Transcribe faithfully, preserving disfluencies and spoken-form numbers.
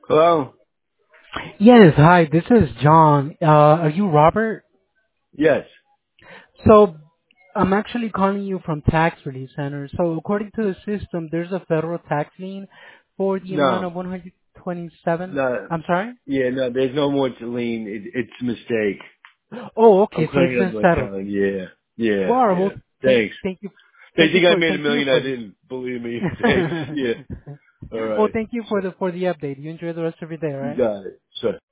Hello? Yes, hi, this is John. Uh, are you Robert? Yes. So, I'm actually calling you from Tax Relief Center. So, according to the system, there's a federal tax lien for the amount No. of one hundred twenty-seven. No. I'm sorry? Yeah, no, there's no more to lean. It, it's a mistake. Oh, I'm okay, so it's cleaning up been my settled. account. Yeah. Yeah, Well, yeah. well, thank, Thanks. thank you, They thank you think I for, made a thank you million. I for the, didn't. Believe me. Thanks. Yeah. All well, right. thank you So, for the, for the update. You enjoy the rest of your day, all you right? got it. So.